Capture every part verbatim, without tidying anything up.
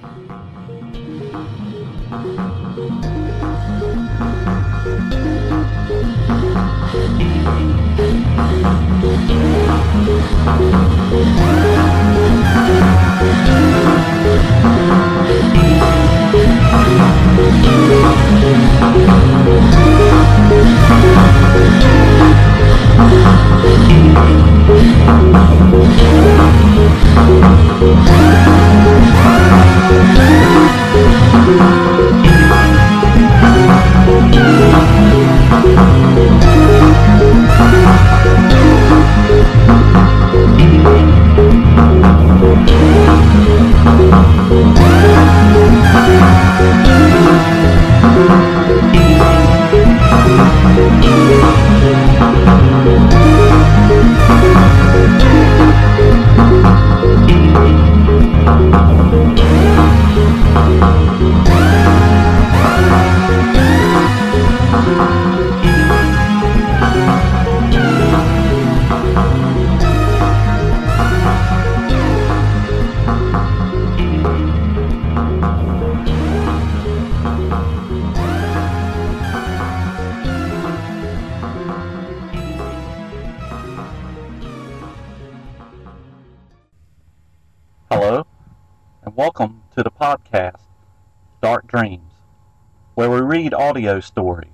Hello, and welcome to the podcast, Dark Dreams, where we read audio stories.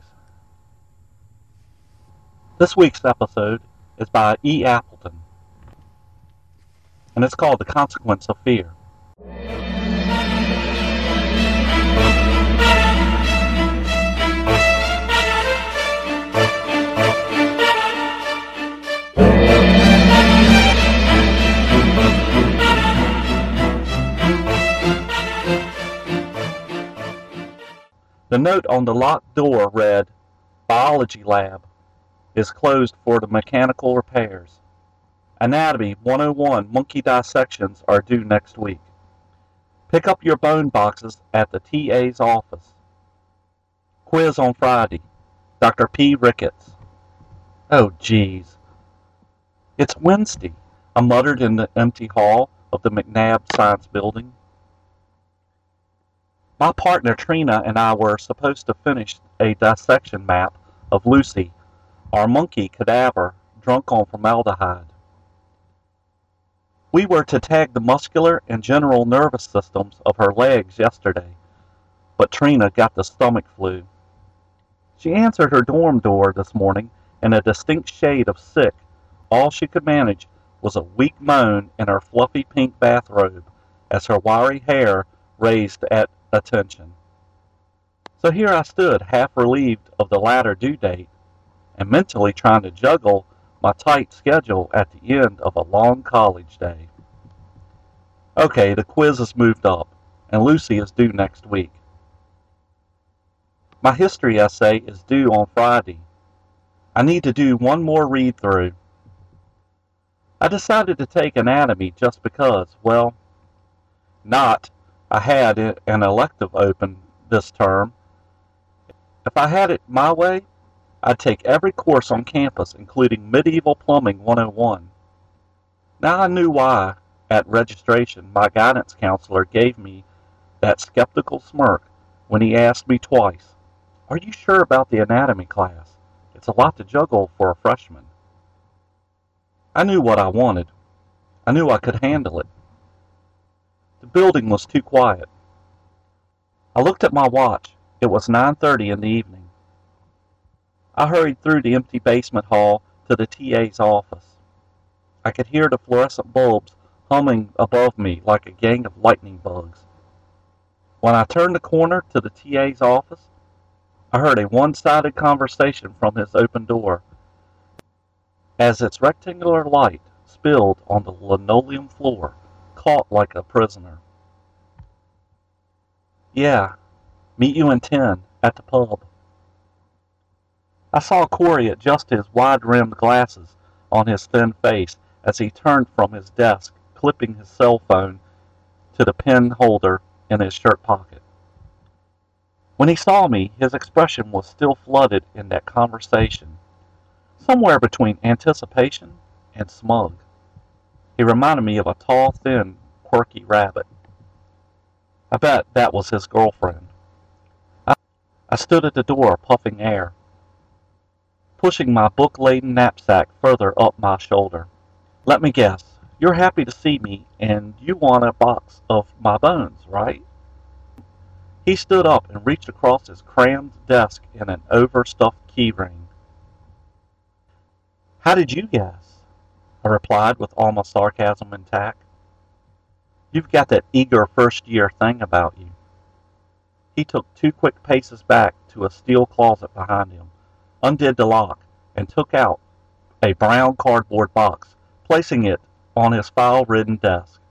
This week's episode is by E. Appleton, and it's called The Consequence of Fear. The note on the locked door read, "Biology lab is closed for the mechanical repairs. Anatomy one oh one monkey dissections are due next week. Pick up your bone boxes at the T A's office. Quiz on Friday. Doctor P. Ricketts." Oh, geez. It's Wednesday, I muttered in the empty hall of the McNabb Science Building. My partner Trina and I were supposed to finish a dissection map of Lucy, our monkey cadaver drunk on formaldehyde. We were to tag the muscular and general nervous systems of her legs yesterday, but Trina got the stomach flu. She answered her dorm door this morning in a distinct shade of sick. All she could manage was a weak moan in her fluffy pink bathrobe as her wiry hair raised at attention. So here I stood, half relieved of the latter due date, and mentally trying to juggle my tight schedule at the end of a long college day. Okay, the quiz has moved up, and Lucy is due next week. My history essay is due on Friday. I need to do one more read-through. I decided to take anatomy just because, well, not I had an elective open this term. If I had it my way, I'd take every course on campus, including Medieval Plumbing one oh one. Now I knew why, at registration, my guidance counselor gave me that skeptical smirk when he asked me twice, "Are you sure about the anatomy class? It's a lot to juggle for a freshman." I knew what I wanted. I knew I could handle it. The building was too quiet. I looked at my watch. It was nine thirty in the evening. I hurried through the empty basement hall to the T A's office. I could hear the fluorescent bulbs humming above me like a gang of lightning bugs. When I turned the corner to the T A's office, I heard a one-sided conversation from his open door as its rectangular light spilled on the linoleum floor, caught like a prisoner. "Yeah, meet you in ten, at the pub." I saw Corey adjust his wide-rimmed glasses on his thin face as he turned from his desk, clipping his cell phone to the pen holder in his shirt pocket. When he saw me, his expression was still flooded in that conversation, somewhere between anticipation and smug. He reminded me of a tall, thin, quirky rabbit. I bet that was his girlfriend. I, I stood at the door, puffing air, pushing my book-laden knapsack further up my shoulder. Let me guess, you're happy to see me, and you want a box of my bones, right? He stood up and reached across his crammed desk in an overstuffed key ring. How did you guess? I replied with all my sarcasm intact. You've got that eager first-year thing about you. He took two quick paces back to a steel closet behind him, undid the lock, and took out a brown cardboard box, placing it on his file-ridden desk.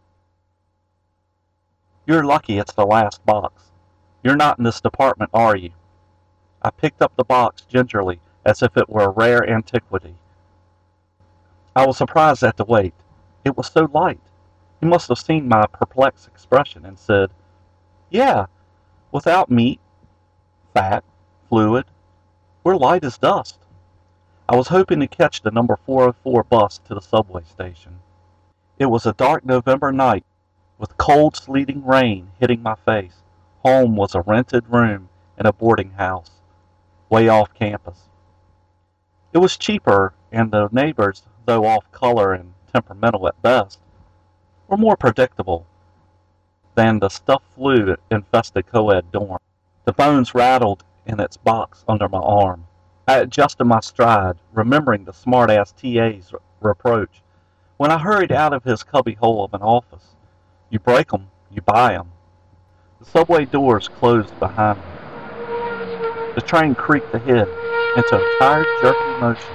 You're lucky it's the last box. You're not in this department, are you? I picked up the box gingerly, as if it were a rare antiquity. I was surprised at the weight. It was so light. He must have seen my perplexed expression and said, Yeah, without meat, fat, fluid, we're light as dust. I was hoping to catch the number four oh four bus to the subway station. It was a dark November night, with cold sleeting rain hitting my face. Home was a rented room in a boarding house, way off campus. It was cheaper, and the neighbors, though off color and temperamental at best, were more predictable than the stuffed flu-infested co-ed dorm. The bones rattled in its box under my arm. I adjusted my stride, remembering the smart-ass T A's reproach, when I hurried out of his cubbyhole of an office. You break 'em, you buy 'em. The subway doors closed behind me. The train creaked ahead into a tired, jerky motion.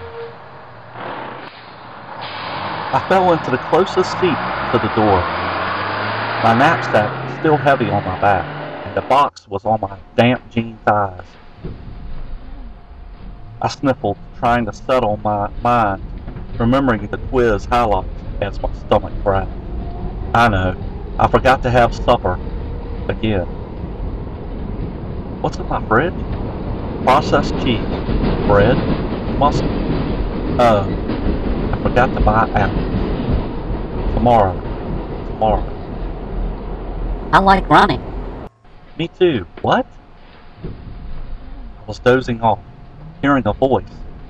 I fell into the closest seat to the door. My knapsack was still heavy on my back, and the box was on my damp jean thighs. I sniffled, trying to settle my mind, remembering the quiz highlights as my stomach growled. I know, I forgot to have supper again. What's in my fridge? Processed cheese, bread, mustard. Oh, I forgot to buy apples. Tomorrow, tomorrow. I like running. Me too. What? I was dozing off, hearing a voice.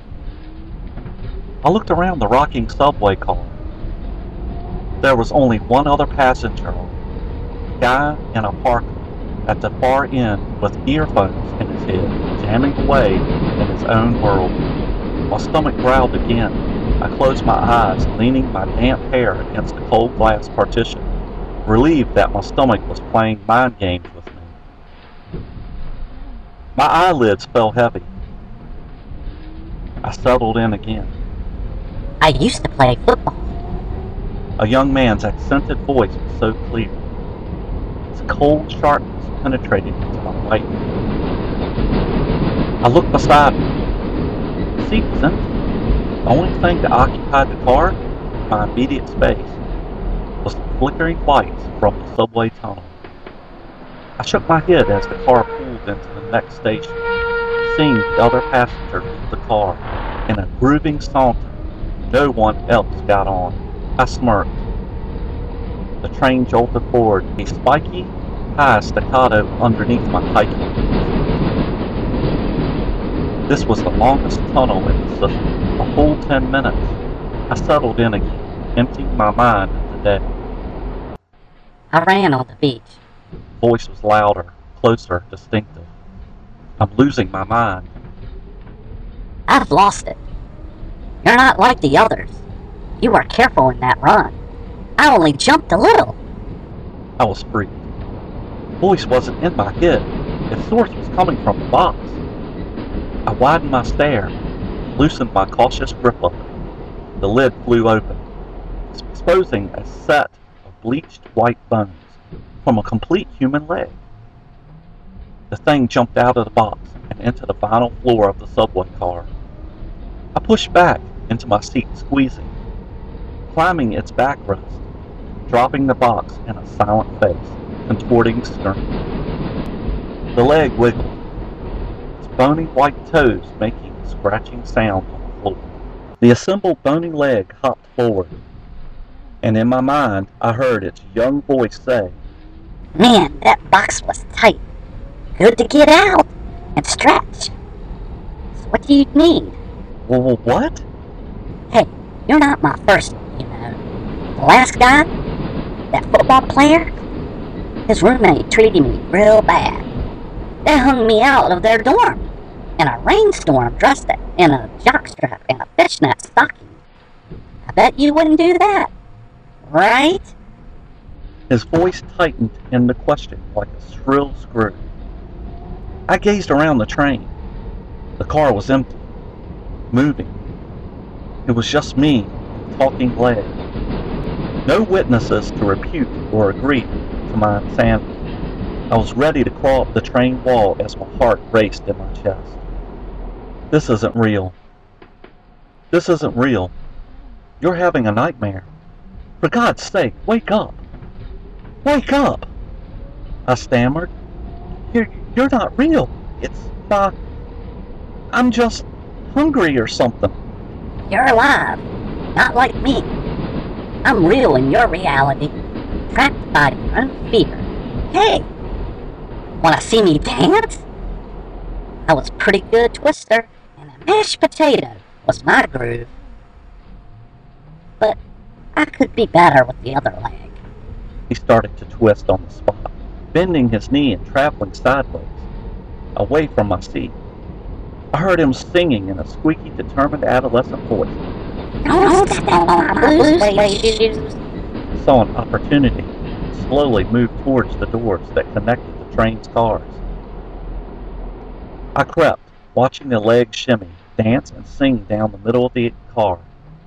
I looked around the rocking subway car. There was only one other passenger, a guy in a parka at the far end with earphones in his head, jamming away in his own world. My stomach growled again. I closed my eyes, leaning my damp hair against the cold glass partition, relieved that my stomach was playing mind games with me. My eyelids fell heavy. I settled in again. I used to play football. A young man's accented voice was so clear. Its cold sharpness penetrated into my right ear. I looked beside me. The seat was empty. The only thing that occupied the car, my immediate space, was the flickering lights from the subway tunnel. I shook my head as the car pulled into the next station, seeing the other passengers leave the car in a grooving saunter. No one else got on. I smirked. The train jolted forward, a spiky, high staccato underneath my hiking boots. This was the longest tunnel in the system, a full ten minutes. I settled in again, emptying my mind of the day. I ran on the beach. The voice was louder, closer, distinctive. I'm losing my mind. I've lost it. You're not like the others. You were careful in that run. I only jumped a little. I was freaked. The voice wasn't in my head. Its source was coming from the box. I widened my stare, loosened my cautious grip of it. The lid flew open, exposing a set of bleached white bones from a complete human leg. The thing jumped out of the box and into the vinyl floor of the subway car. I pushed back into my seat, squeezing, climbing its backrest, dropping the box in a silent face, contorting scream. The leg wiggled, its bony white toes making a scratching sound on the floor. The assembled bony leg hopped forward, and in my mind I heard its young voice say, Man, that box was tight. Good to get out and stretch. So what do you need? Well, what? Hey, you're not my first, you know. The last guy, that football player, his roommate treated me real bad. They hung me out of their dorm in a rainstorm dressed in a jockstrap and a fishnet stocking. I bet you wouldn't do that, right? His voice tightened in the question like a shrill screw. I gazed around the train. The car was empty, moving. It was just me and the talking leg. No witnesses to repute or agree to my insanity. I was ready to crawl up the train wall as my heart raced in my chest. This isn't real. This isn't real. You're having a nightmare. For God's sake, wake up. Wake up! I stammered. You're, you're not real. It's not... I'm just hungry or something. You're alive. Not like me. I'm real in your reality. Trapped by your own fear. Hey! Wanna see me dance? I was pretty good twister, and a mashed potato was my groove. But I could be better with the other leg. He started to twist on the spot, bending his knee and traveling sideways, away from my seat. I heard him singing in a squeaky, determined adolescent voice. Don't step on my blue suede shoes. I saw an opportunity to slowly move towards the doors that connected the train's cars. I crept, watching the leg shimmy, dance, and sing down the middle of the car.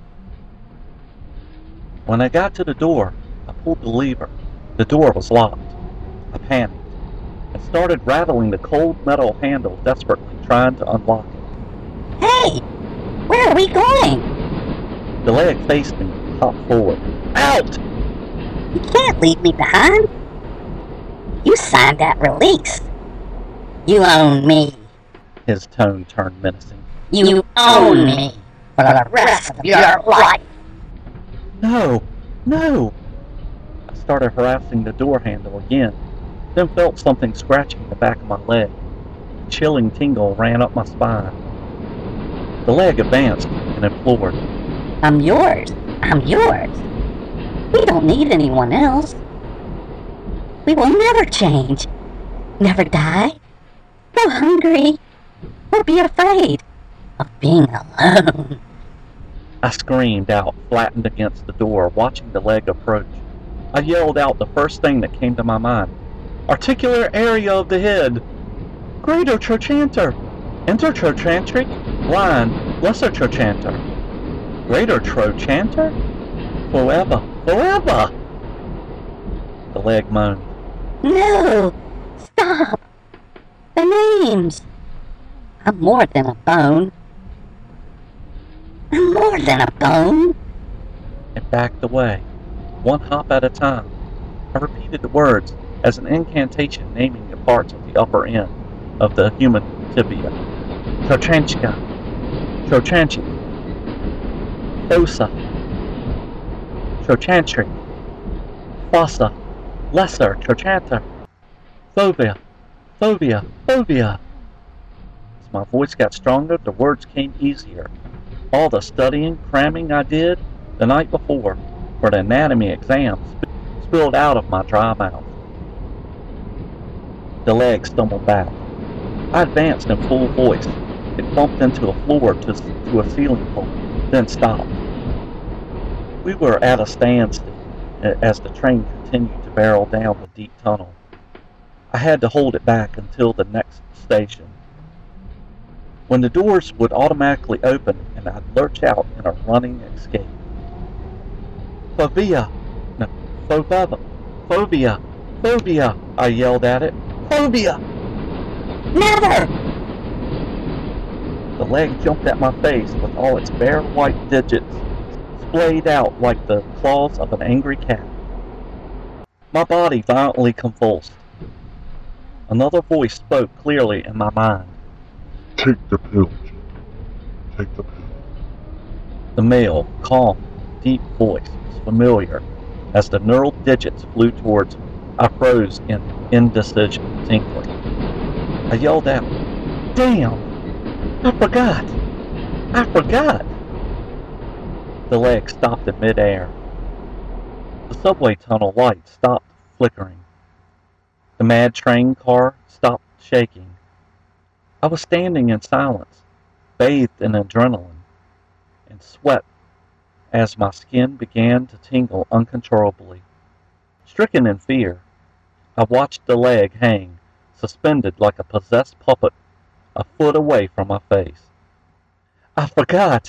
When I got to the door, I pulled the lever. The door was locked. I panicked and started rattling the cold metal handle, desperately trying to unlock it. Hey! Where are we going? The leg faced me and hopped forward. Out! You can't leave me behind. You signed that release. You own me. His tone turned menacing. You own me for the rest of your life. No! No! I started harassing the door handle again, then felt something scratching the back of my leg. A chilling tingle ran up my spine. The leg advanced and implored. I'm yours. I'm yours. We don't need anyone else. We will never change. Never die. Go hungry. Or be afraid of being alone. I screamed out, flattened against the door, watching the leg approach. I yelled out the first thing that came to my mind. Articular area of the head. Greater trochanter. Intertrochanteric line. Lesser trochanter. Greater trochanter? Forever. Forever! The leg moaned. No! Stop! The names! I'm more than a bone. I'm more than a bone. It backed away, one hop at a time. I repeated the words as an incantation naming the parts of the upper end of the human tibia. Trochanchika. Trochanchic. Fossa. Trochantric. Fossa. Lesser trochanter. Phobia. Phobia. Phobia. As my voice got stronger, the words came easier. All the studying, cramming I did the night before for the anatomy exam sp- spilled out of my dry mouth. The leg stumbled back. I advanced in full voice. It bumped into a floor to, to a ceiling pole, then stopped. We were at a standstill as the train continued to barrel down the deep tunnel. I had to hold it back until the next station, when the doors would automatically open and I'd lurch out in a running escape. Phobia! No, phobia! Phobia! Phobia! I yelled at it. Phobia! Never! The leg jumped at my face with all its bare white digits splayed out like the claws of an angry cat. My body violently convulsed. Another voice spoke clearly in my mind. Take the pill, Jim. Take the pill. The male, calm, deep voice was familiar as the neural digits flew towards me. I froze in indecision, tingling. I yelled out, "Damn! I forgot! I forgot!" The leg stopped in midair. The subway tunnel light stopped flickering. The mad train car stopped shaking. I was standing in silence, bathed in adrenaline, and sweat as my skin began to tingle uncontrollably. Stricken in fear, I watched the leg hang, suspended like a possessed puppet, a foot away from my face. "I forgot!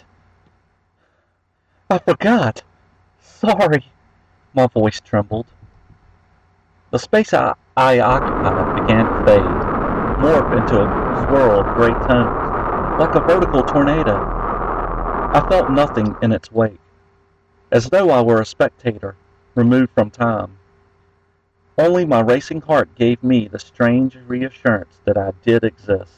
I forgot! Sorry!" My voice trembled. The space I, I occupied began to fade, morph into a swirl of gray tones, like a vertical tornado. I felt nothing in its wake, as though I were a spectator, removed from time. Only my racing heart gave me the strange reassurance that I did exist.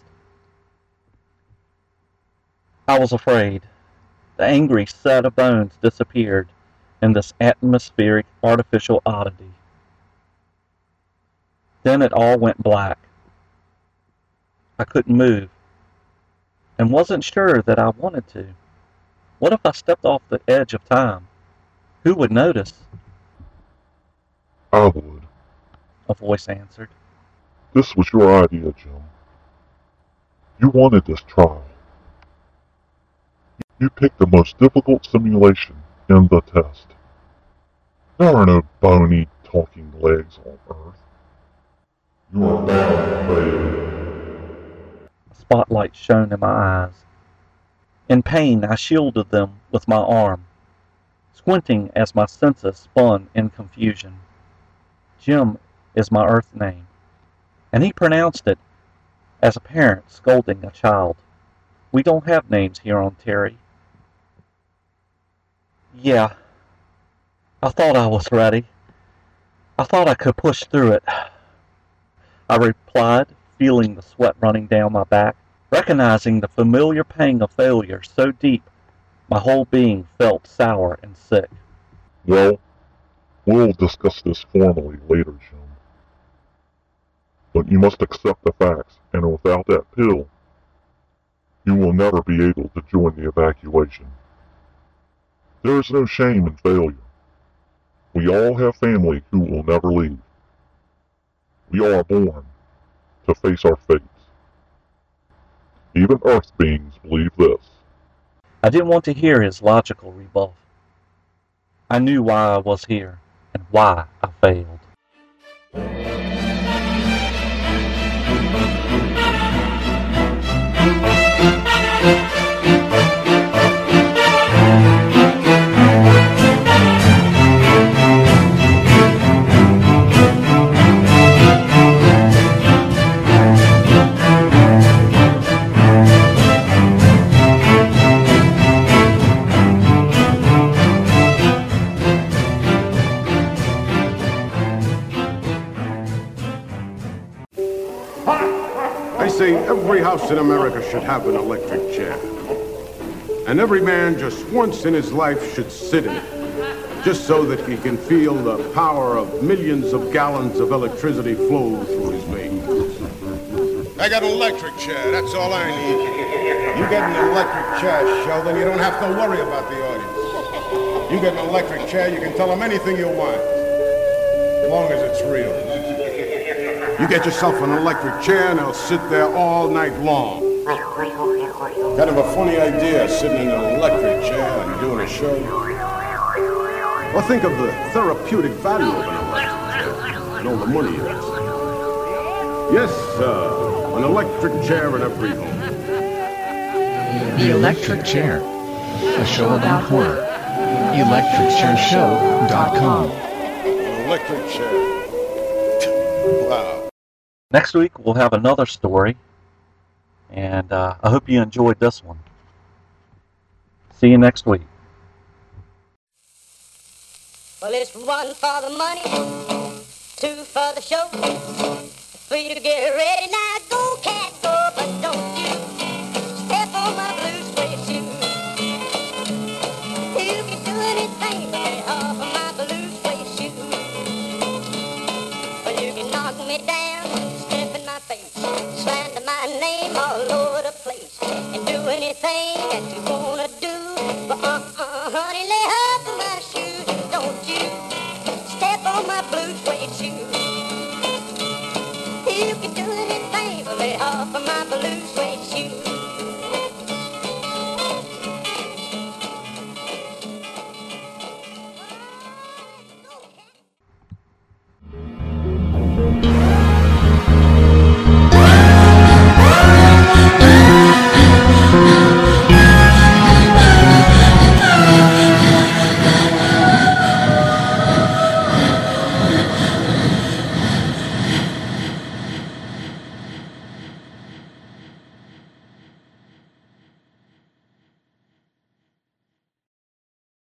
I was afraid. The angry set of bones disappeared in this atmospheric artificial oddity. Then it all went black. I couldn't move, and wasn't sure that I wanted to. What if I stepped off the edge of time? Who would notice? I would. A voice answered. This was your idea, Jim. You wanted this trial. You picked the most difficult simulation in the test. There are no bony, talking legs on Earth. You are bound to fail. A spotlight shone in my eyes. In pain, I shielded them with my arm, squinting as my senses spun in confusion. Jim is my Earth name, and he pronounced it as a parent scolding a child. We don't have names here on Terry. Yeah, I thought I was ready. I thought I could push through it. I replied, feeling the sweat running down my back, recognizing the familiar pang of failure so deep my whole being felt sour and sick. Well, we'll discuss this formally later, Jim. But you must accept the facts, and without that pill, you will never be able to join the evacuation. There is no shame in failure. We all have family who will never leave. We are born to face our fates. Even Earth beings believe this. I didn't want to hear his logical rebuff. I knew why I was here, and why I failed. I say every house in America should have an electric chair. And every man just once in his life should sit in it, just so that he can feel the power of millions of gallons of electricity flow through his veins. I got an electric chair, that's all I need. You get an electric chair, Sheldon, you don't have to worry about the audience. You get an electric chair, you can tell them anything you want, as long as it's real. You get yourself an electric chair and they'll sit there all night long. Kind of a funny idea, sitting in an electric chair and doing a show. Well, think of the therapeutic value of an electric chair and all the money it is. Yes, sir, an electric chair in every home. The Electric Chair, a show about horror. electric chair show dot com. An electric chair. Wow. Next week, we'll have another story, and uh, I hope you enjoyed this one. See you next week. Well, it's one for the money, two for the show, three to get ready. Now go, cat, go, but don't you step on my blue suede shoe. You can do anything but get off of my blue suede shoe. me down, step in my face, slander my name all over the place, and do anything that you wanna do. But uh-uh, honey, lay off of my shoes, and don't you step on my blue suede shoes. You can do anything, but lay off of my blue suede